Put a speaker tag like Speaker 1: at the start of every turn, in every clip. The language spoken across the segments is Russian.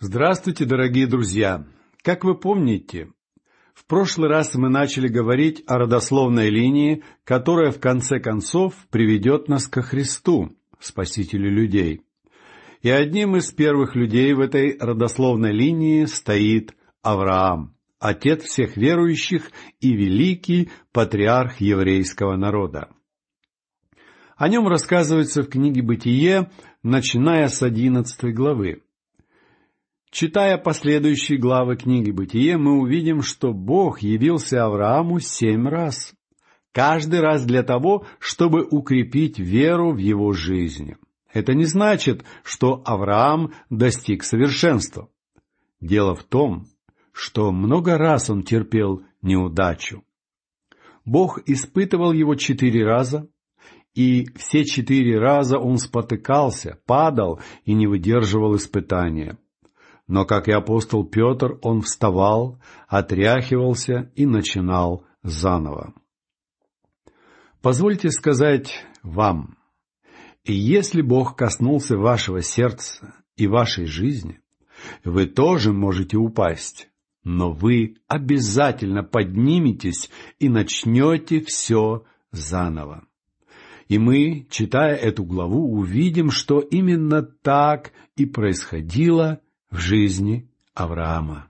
Speaker 1: Здравствуйте, дорогие друзья! Как вы помните, в прошлый раз мы начали говорить о родословной линии, которая в конце концов приведет нас ко Христу, Спасителю людей. И одним из первых людей в этой родословной линии стоит Авраам, отец всех верующих и великий патриарх еврейского народа. О нем рассказывается в книге «Бытие», начиная с 11 главы. Читая последующие главы книги «Бытие», мы увидим, что Бог явился Аврааму 7 раз. Каждый раз для того, чтобы укрепить веру в его жизни. Это не значит, что Авраам достиг совершенства. Дело в том, что много раз он терпел неудачу. Бог испытывал его 4 раза, и все 4 раза он спотыкался, падал и не выдерживал испытания. Но, как и апостол Петр, он вставал, отряхивался и начинал заново. Позвольте сказать вам, если Бог коснулся вашего сердца и вашей жизни, вы тоже можете упасть, но вы обязательно подниметесь и начнете все заново. И мы, читая эту главу, увидим, что именно так и происходило в жизни Авраама.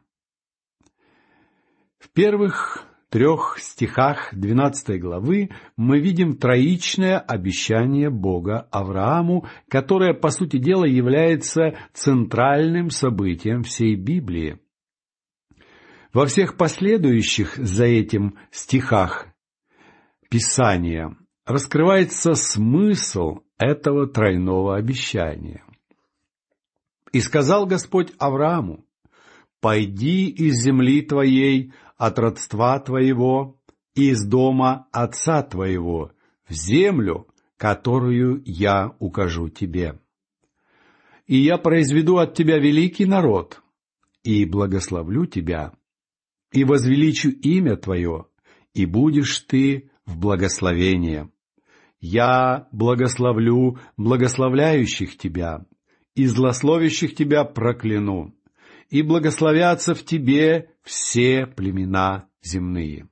Speaker 1: В первых 3 стихах 12 главы мы видим троичное обещание Бога Аврааму, которое, по сути дела, является центральным событием всей Библии. Во всех последующих за этим стихах Писания раскрывается смысл этого тройного обещания. «И сказал Господь Аврааму: пойди из земли твоей, от родства твоего, и из дома отца твоего, в землю, которую я укажу тебе. И я произведу от тебя великий народ, и благословлю тебя, и возвеличу имя твое, и будешь ты в благословение. Я благословлю благословляющих тебя, и злословящих тебя прокляну, и благословятся в тебе все племена земные».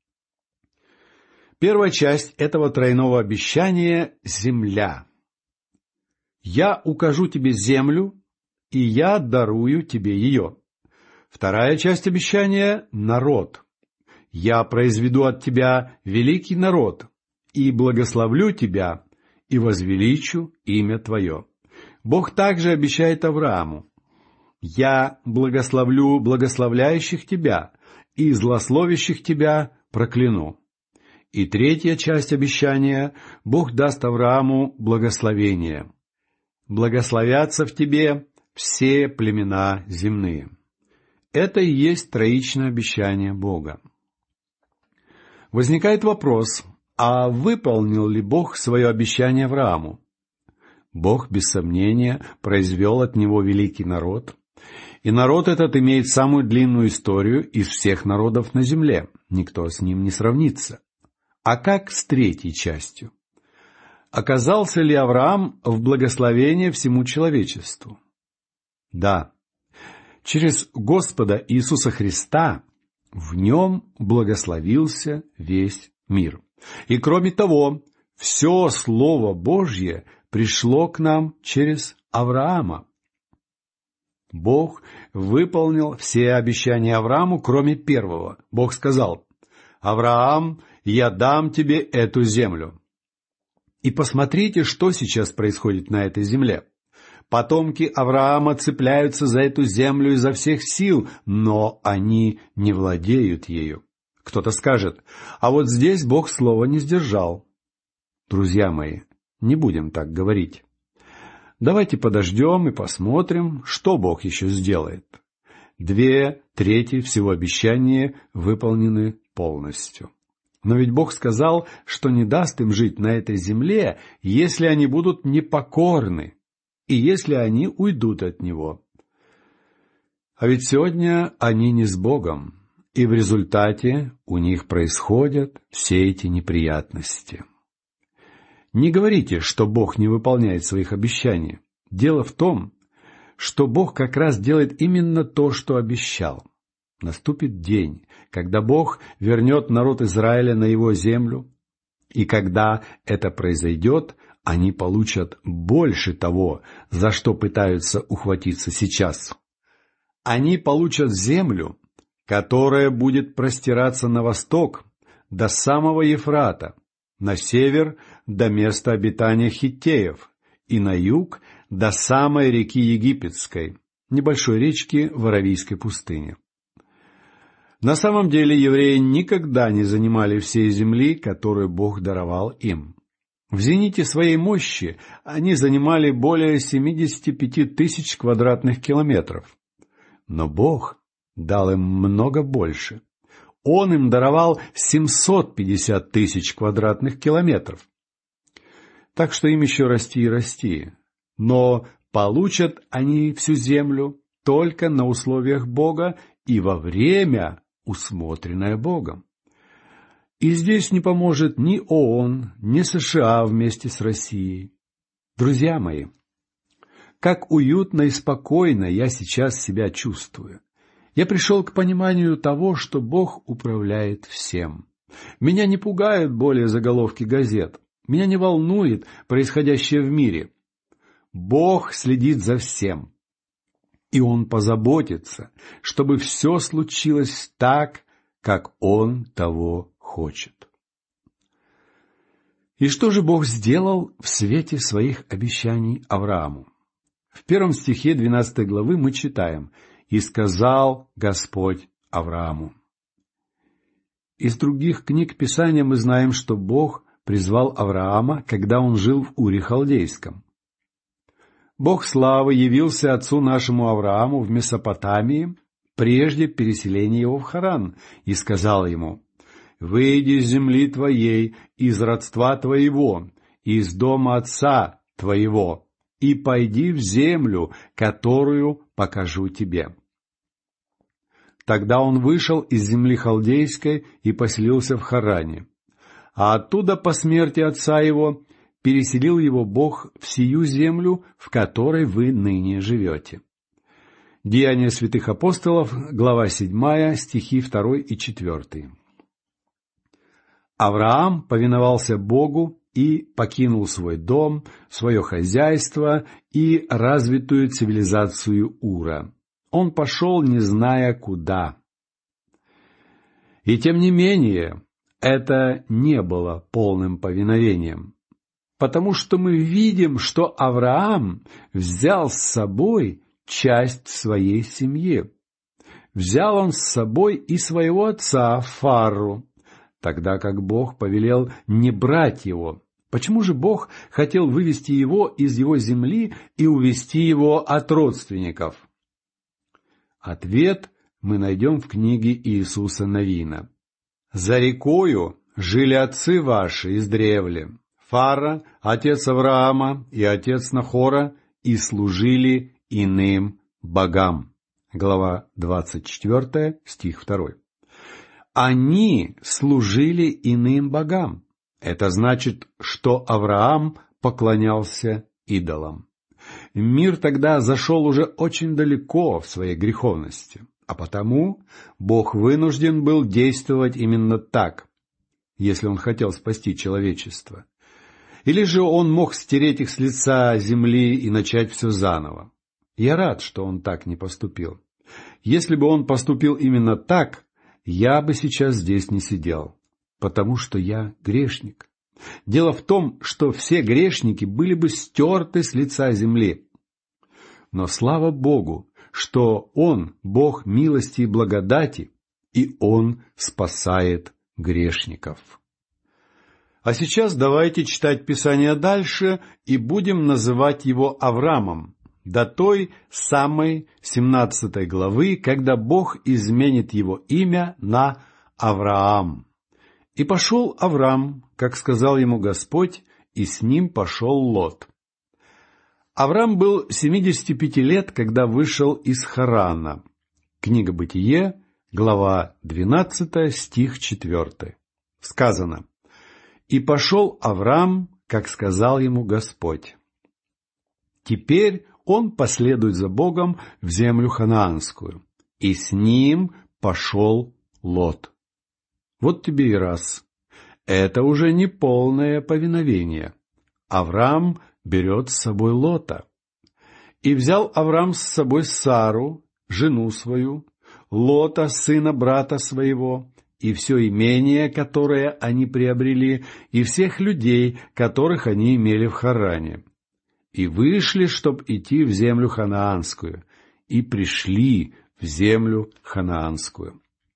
Speaker 1: Первая часть этого тройного обещания — земля. «Я укажу тебе землю, и я дарую тебе ее». Вторая часть обещания — народ. «Я произведу от тебя великий народ, и благословлю тебя, и возвеличу имя твое». Бог также обещает Аврааму: «Я благословлю благословляющих тебя, и злословящих тебя прокляну». И третья часть обещания — Бог даст Аврааму благословение. «Благословятся в тебе все племена земные». Это и есть троичное обещание Бога. Возникает вопрос, а выполнил ли Бог свое обещание Аврааму? Бог, без сомнения, произвел от него великий народ, и народ этот имеет самую длинную историю из всех народов на земле, никто с ним не сравнится. А как с третьей частью? Оказался ли Авраам в благословении всему человечеству? Да. Через Господа Иисуса Христа в нем благословился весь мир. И кроме того, все Слово Божье пришло к нам через Авраама. Бог выполнил все обещания Аврааму, кроме первого. Бог сказал: «Авраам, я дам тебе эту землю». И посмотрите, что сейчас происходит на этой земле. Потомки Авраама цепляются за эту землю изо всех сил, но они не владеют ею. Кто-то скажет: а вот здесь Бог слова не сдержал. Друзья мои, не будем так говорить. Давайте подождем и посмотрим, что Бог еще сделает. 2/3 всего обещания выполнены полностью. Но ведь Бог сказал, что не даст им жить на этой земле, если они будут непокорны, и если они уйдут от Него. А ведь сегодня они не с Богом, и в результате у них происходят все эти неприятности. Не говорите, что Бог не выполняет своих обещаний. Дело в том, что Бог как раз делает именно то, что обещал. Наступит день, когда Бог вернет народ Израиля на его землю, и когда это произойдет, они получат больше того, за что пытаются ухватиться сейчас. Они получат землю, которая будет простираться на восток до самого Ефрата, на север до места обитания хиттеев и на юг до самой реки Египетской, небольшой речки в Аравийской пустыне. На самом деле евреи никогда не занимали всей земли, которую Бог даровал им. В зените своей мощи они занимали более 75 тысяч квадратных километров. Но Бог дал им много больше. Он им даровал 750 тысяч квадратных километров. Так что им еще расти и расти. Но получат они всю землю только на условиях Бога и во время, усмотренное Богом. И здесь не поможет ни ООН, ни США вместе с Россией. Друзья мои, как уютно и спокойно я сейчас себя чувствую. Я пришел к пониманию того, что Бог управляет всем. Меня не пугают более заголовки газет. Меня не волнует происходящее в мире. Бог следит за всем. И Он позаботится, чтобы все случилось так, как Он того хочет. И что же Бог сделал в свете своих обещаний Аврааму? В 1 стихе 12 главы мы читаем: «И сказал Господь Аврааму». Из других книг Писания мы знаем, что Бог призвал Авраама, когда он жил в Уре Халдейском. Бог славы явился отцу нашему Аврааму в Месопотамии прежде переселения его в Харан и сказал ему: «Выйди из земли твоей, из родства твоего, из дома отца твоего, и пойди в землю, которую покажу тебе». Тогда он вышел из земли халдейской и поселился в Харане, а оттуда по смерти отца его переселил его Бог в сию землю, в которой вы ныне живете. Деяния святых апостолов, глава 7, стихи 2 и 4. Авраам повиновался Богу и покинул свой дом, свое хозяйство и развитую цивилизацию Ура. Он пошел, не зная куда. И тем не менее, это не было полным повиновением, потому что мы видим, что Авраам взял с собой часть своей семьи. Взял он с собой и своего отца Фарру, тогда как Бог повелел не брать его. Почему же Бог хотел вывести его из его земли и увести его от родственников? Ответ мы найдем в книге Иисуса Навина. «За рекою жили отцы ваши издревле, Фара, отец Авраама и отец Нахора, и служили иным богам». Глава 24, стих 2. Они служили иным богам. Это значит, что Авраам поклонялся идолам. Мир тогда зашел уже очень далеко в своей греховности, а потому Бог вынужден был действовать именно так, если Он хотел спасти человечество. Или же Он мог стереть их с лица земли и начать все заново. Я рад, что Он так не поступил. Если бы Он поступил именно так, я бы сейчас здесь не сидел, потому что я грешник. Дело в том, что все грешники были бы стерты с лица земли. Но слава Богу, что Он Бог милости и благодати, и Он спасает грешников. А сейчас давайте читать Писание дальше и будем называть его Авраамом, до той самой 17 главы, когда Бог изменит его имя на Авраам. «И пошел Авраам, как сказал ему Господь, и с ним пошел Лот». Авраам был 75 лет, когда вышел из Харана. Книга Бытие, глава 12, стих 4. Сказано: «И пошел Авраам, как сказал ему Господь». Теперь он последует за Богом в землю ханаанскую. И с ним пошел Лот. Вот тебе и раз. Это уже не полное повиновение. Авраам берет с собой Лота. И взял Авраам с собой Сару, жену свою, Лота, сына брата своего, и все имение, которое они приобрели, и всех людей, которых они имели в Харане. И вышли, чтоб идти в землю ханаанскую, и пришли в землю ханаанскую.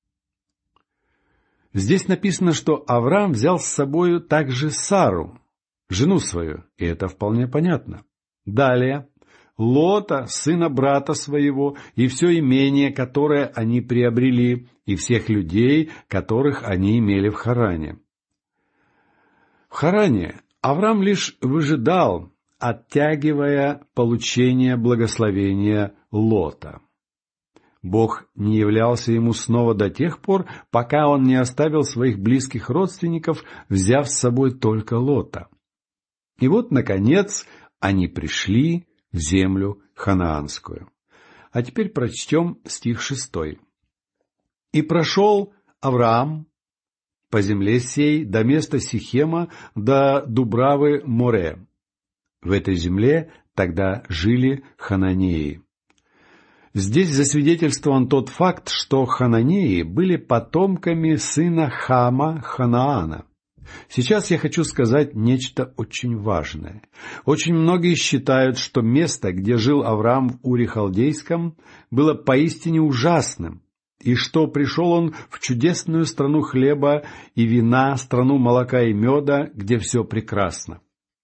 Speaker 1: Здесь написано, что Авраам взял с собою также Сару, жену свою, и это вполне понятно. Далее, Лота, сына брата своего, и все имение, которое они приобрели, и всех людей, которых они имели в Харане. В Харане Авраам лишь выжидал, оттягивая получение благословения Лота. Бог не являлся ему снова до тех пор, пока он не оставил своих близких родственников, взяв с собой только Лота. И вот, наконец, они пришли в землю ханаанскую. А теперь прочтем стих 6. «И прошел Авраам по земле сей до места Сихема, до Дубравы Море. В этой земле тогда жили хананеи». Здесь засвидетельствован тот факт, что хананеи были потомками сына Хама Ханаана. Сейчас я хочу сказать нечто очень важное. Очень многие считают, что место, где жил Авраам в Уре Халдейском, было поистине ужасным, и что пришел он в чудесную страну хлеба и вина, страну молока и меда, где все прекрасно.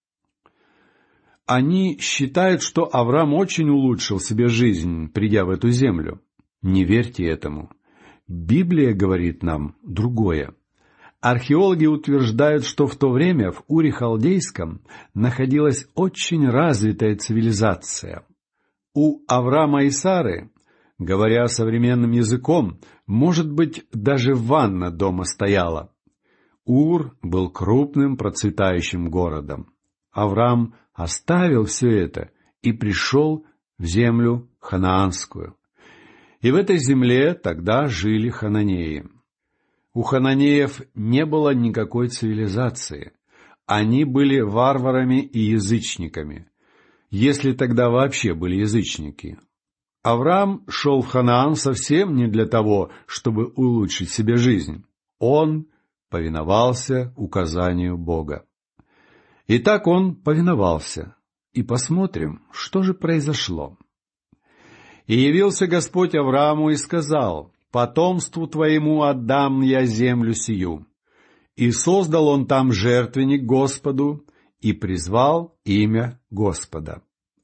Speaker 1: Они считают, что Авраам очень улучшил себе жизнь, придя в эту землю. Не верьте этому. Библия говорит нам другое. Археологи утверждают, что в то время в Уре Халдейском находилась очень развитая цивилизация. У Авраама и Сары, говоря современным языком, может быть, даже ванна дома стояла. Ур был крупным процветающим городом. Авраам оставил все это и пришел в землю ханаанскую. И в этой земле тогда жили хананеи. У хананеев не было никакой цивилизации. Они были варварами и язычниками, если тогда вообще были язычники. Авраам шел в Ханаан совсем не для того, чтобы улучшить себе жизнь. Он повиновался указанию Бога. Итак, он повиновался. И посмотрим, что же произошло. «И явился Господь Аврааму и сказал: потомству твоему отдам я землю сию. И создал он там жертвенник Господу, и призвал имя Господа».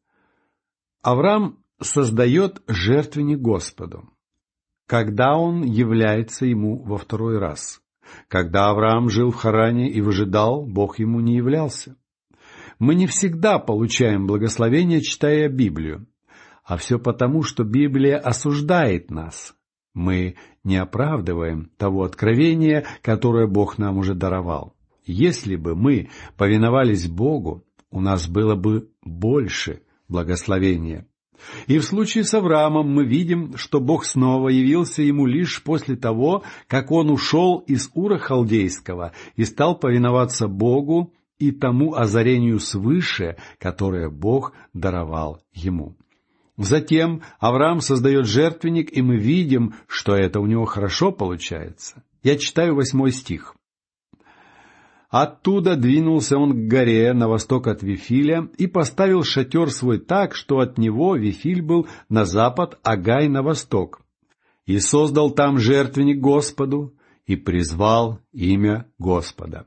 Speaker 1: Авраам создает жертвенник Господу. Когда он является ему во второй раз? Когда Авраам жил в Харане и выжидал, Бог ему не являлся. Мы не всегда получаем благословение, читая Библию. А все потому, что Библия осуждает нас. Мы не оправдываем того откровения, которое Бог нам уже даровал. Если бы мы повиновались Богу, у нас было бы больше благословения. И в случае с Авраамом мы видим, что Бог снова явился ему лишь после того, как он ушел из Ура Халдейского и стал повиноваться Богу и тому озарению свыше, которое Бог даровал ему. Затем Авраам создает жертвенник, и мы видим, что это у него хорошо получается. Я читаю 8 стих. «Оттуда двинулся он к горе на восток от Вифиля и поставил шатер свой так, что от него Вифиль был на запад, а Гай на восток. И создал там жертвенник Господу, и призвал имя Господа».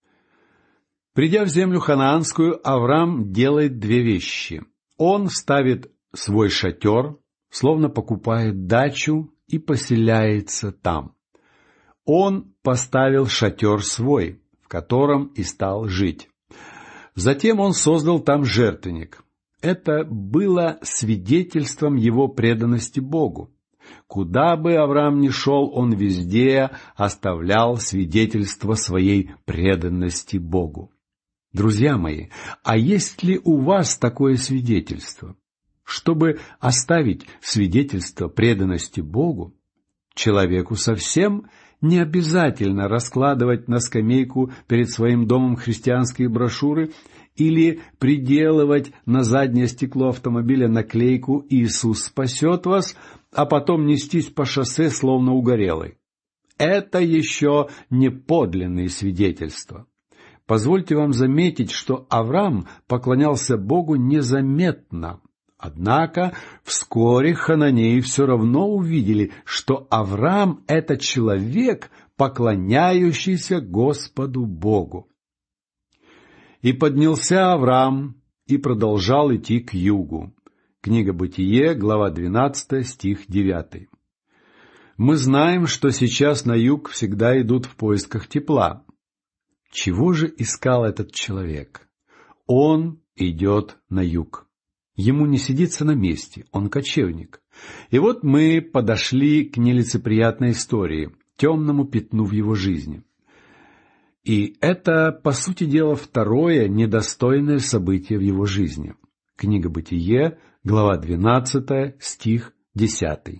Speaker 1: Придя в землю ханаанскую, Авраам делает 2 вещи. Он ставит свой шатер, словно покупает дачу и поселяется там. Он поставил шатер свой, в котором и стал жить. Затем он создал там жертвенник. Это было свидетельством его преданности Богу. Куда бы Авраам ни шел, он везде оставлял свидетельство своей преданности Богу. Друзья мои, а есть ли у вас такое свидетельство? Чтобы оставить свидетельство преданности Богу, человеку совсем не обязательно раскладывать на скамейку перед своим домом христианские брошюры или приделывать на заднее стекло автомобиля наклейку «Иисус спасет вас», а потом нестись по шоссе словно угорелый. Это еще не подлинные свидетельства. Позвольте вам заметить, что Авраам поклонялся Богу незаметно. Однако вскоре хананеи все равно увидели, что Авраам — это человек, поклоняющийся Господу Богу. «И поднялся Авраам и продолжал идти к югу». Книга Бытие, глава 12, стих 9. Мы знаем, что сейчас на юг всегда идут в поисках тепла. Чего же искал этот человек? Он идет на юг. Ему не сидится на месте, он кочевник. И вот мы подошли к нелицеприятной истории, темному пятну в его жизни. И это, по сути дела, второе недостойное событие в его жизни. Книга Бытие, глава 12, стих 10.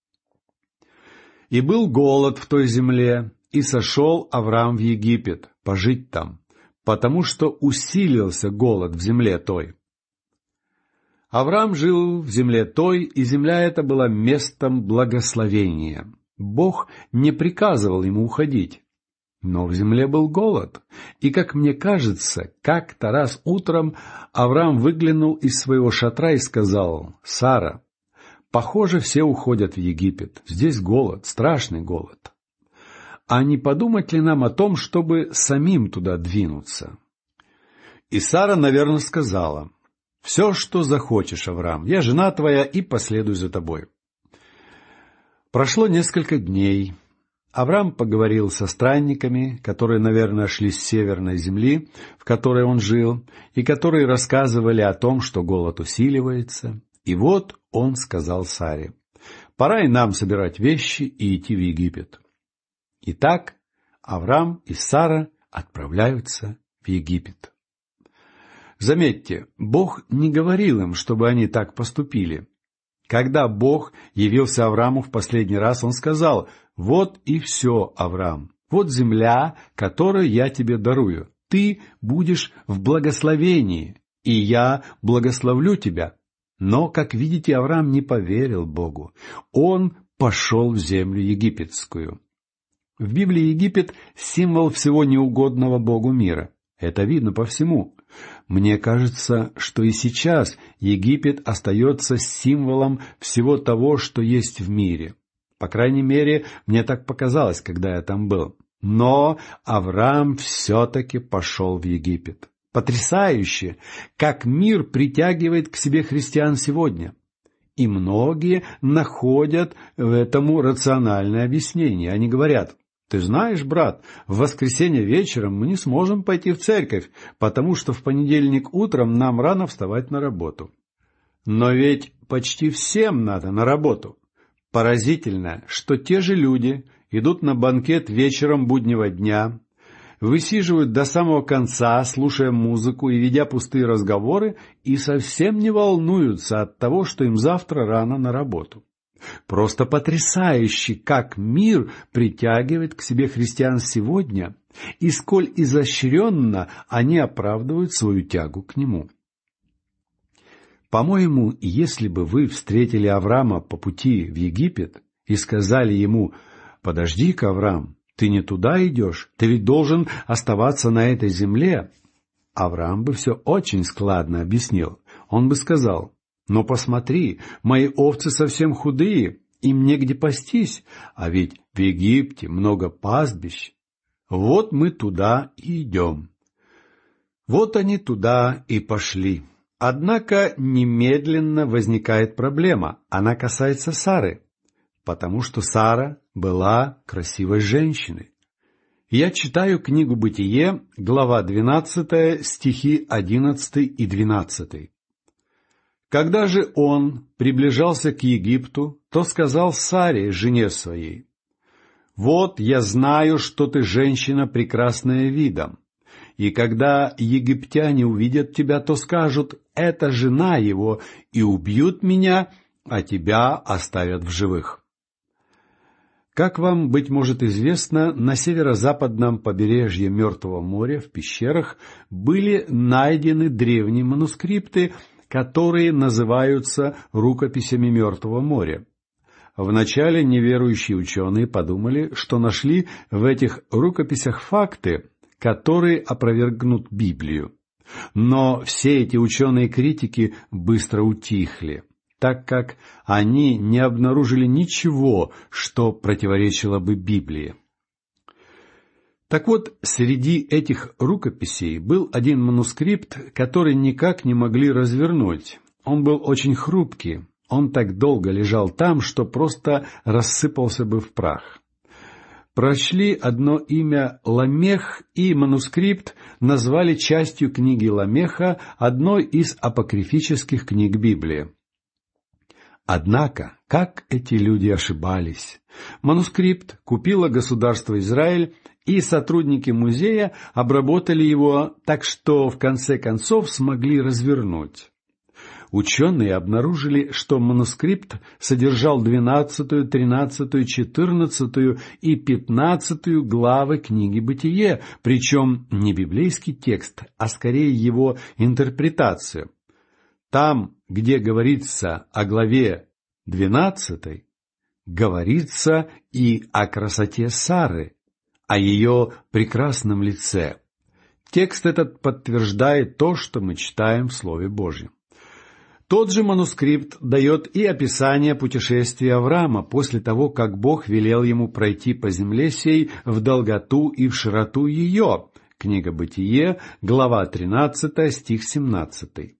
Speaker 1: «И был голод в той земле, и сошел Авраам в Египет, пожить там, потому что усилился голод в земле той». Авраам жил в земле той, и земля эта была местом благословения. Бог не приказывал ему уходить. Но в земле был голод, и, как мне кажется, как-то раз утром Авраам выглянул из своего шатра и сказал: «Сара, похоже, все уходят в Египет. Здесь голод, страшный голод. А не подумать ли нам о том, чтобы самим туда двинуться?» И Сара, наверное, сказала: «Все, что захочешь, Авраам, я жена твоя и последую за тобой». Прошло несколько дней. Авраам поговорил со странниками, которые, наверное, шли с северной земли, в которой он жил, и которые рассказывали о том, что голод усиливается. И вот он сказал Саре: «Пора и нам собирать вещи и идти в Египет». Итак, Авраам и Сара отправляются в Египет. Заметьте, Бог не говорил им, чтобы они так поступили. Когда Бог явился Аврааму в последний раз, Он сказал: «Вот и все, Авраам, вот земля, которую я тебе дарую. Ты будешь в благословении, и я благословлю тебя». Но, как видите, Авраам не поверил Богу. Он пошел в землю египетскую. В Библии Египет — символ всего неугодного Богу мира. Это видно по всему. Мне кажется, что и сейчас Египет остается символом всего того, что есть в мире. По крайней мере, мне так показалось, когда я там был. Но Авраам все-таки пошел в Египет. Потрясающе, как мир притягивает к себе христиан сегодня. И многие находят в этому рациональное объяснение. Они говорят: «Ты знаешь, брат, в воскресенье вечером мы не сможем пойти в церковь, потому что в понедельник утром нам рано вставать на работу». Но ведь почти всем надо на работу. Поразительно, что те же люди идут на банкет вечером буднего дня, высиживают до самого конца, слушая музыку и ведя пустые разговоры, и совсем не волнуются от того, что им завтра рано на работу. Просто потрясающе, как мир притягивает к себе христиан сегодня, и сколь изощренно они оправдывают свою тягу к нему. По-моему, если бы вы встретили Авраама по пути в Египет и сказали ему: «Подожди-ка, Авраам, ты не туда идешь, ты ведь должен оставаться на этой земле», Авраам бы все очень складно объяснил. Он бы сказал: «Но посмотри, мои овцы совсем худые, им негде пастись, а ведь в Египте много пастбищ. Вот мы туда и идем». Вот они туда и пошли. Однако немедленно возникает проблема. Она касается Сары, потому что Сара была красивой женщиной. Я читаю книгу Бытие, глава 12, стихи 11 и 12. «Когда же он приближался к Египту, то сказал Саре, жене своей: «Вот я знаю, что ты женщина прекрасная видом. И когда египтяне увидят тебя, то скажут: это жена его, и убьют меня, а тебя оставят в живых». Как вам, быть может, известно, на северо-западном побережье Мертвого моря в пещерах были найдены древние манускрипты, которые называются рукописями Мертвого моря. Вначале неверующие ученые подумали, что нашли в этих рукописях факты, которые опровергнут Библию. Но все эти ученые-критики быстро утихли, так как они не обнаружили ничего, что противоречило бы Библии. Так вот, среди этих рукописей был один манускрипт, который никак не могли развернуть. Он был очень хрупкий, он так долго лежал там, что просто рассыпался бы в прах. Прочли одно имя Ламех, и манускрипт назвали частью книги Ламеха, одной из апокрифических книг Библии. Однако, как эти люди ошибались! Манускрипт купило государство Израиль, и сотрудники музея обработали его так, что в конце концов смогли развернуть. Ученые обнаружили, что манускрипт содержал 12, 13, 14 и 15 главы книги «Бытие», причем не библейский текст, а скорее его интерпретацию. Там, где говорится о главе 12, говорится и о красоте Сары, о ее прекрасном лице. Текст этот подтверждает то, что мы читаем в Слове Божьем. Тот же манускрипт дает и описание путешествия Авраама после того, как Бог велел ему пройти по земле сей в долготу и в широту ее. Книга «Бытие», глава 13, стих 17.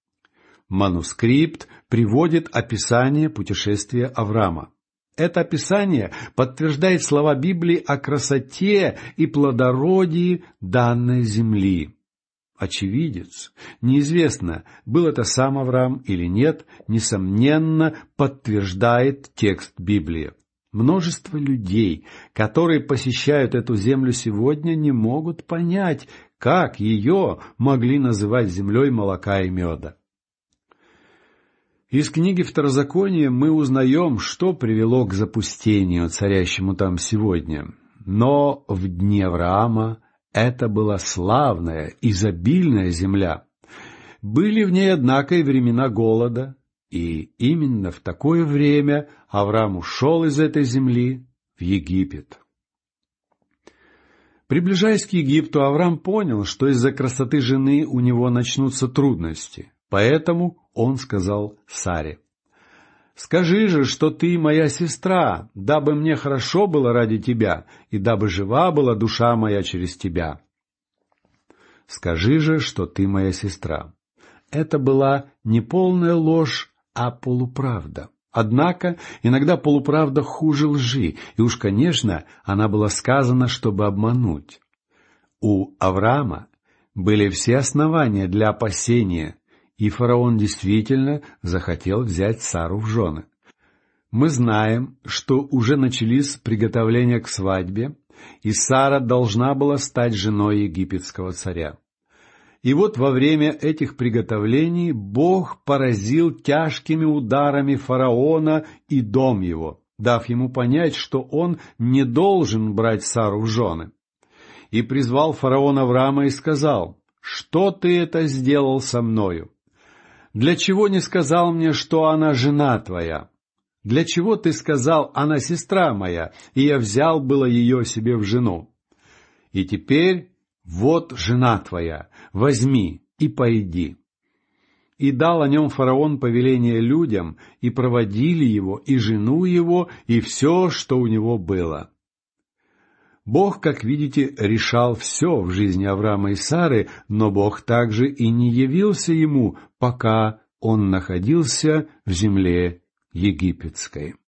Speaker 1: Манускрипт приводит описание путешествия Авраама. Это описание подтверждает слова Библии о красоте и плодородии данной земли. Очевидец, неизвестно, был это сам Авраам или нет, несомненно, подтверждает текст Библии. Множество людей, которые посещают эту землю сегодня, не могут понять, как ее могли называть землей молока и меда. Из книги Второзакония мы узнаем, что привело к запустению, царящему там сегодня. Но в дни Авраама это была славная, изобильная земля. Были в ней, однако, и времена голода, и именно в такое время Авраам ушел из этой земли в Египет. Приближаясь к Египту, Авраам понял, что из-за красоты жены у него начнутся трудности, поэтому он сказал Саре: «Скажи же, что ты моя сестра, дабы мне хорошо было ради тебя, и дабы жива была душа моя через тебя». «Скажи же, что ты моя сестра». Это была не полная ложь, а полуправда. Однако иногда полуправда хуже лжи, и уж, конечно, она была сказана, чтобы обмануть. У Авраама были все основания для опасения, и фараон действительно захотел взять Сару в жены. Мы знаем, что уже начались приготовления к свадьбе, и Сара должна была стать женой египетского царя. И вот во время этих приготовлений Бог поразил тяжкими ударами фараона и дом его, дав ему понять, что он не должен брать Сару в жены. И призвал фараон Авраама и сказал: «Что ты это сделал со мною? Для чего не сказал мне, что она жена твоя? Для чего ты сказал: она сестра моя, и я взял было ее себе в жену? И теперь вот жена твоя, возьми и пойди». И дал о нем фараон повеление людям, и проводили его, и жену его, и все, что у него было. Бог, как видите, решал все в жизни Авраама и Сары, но Бог также и не явился ему, пока он находился в земле египетской.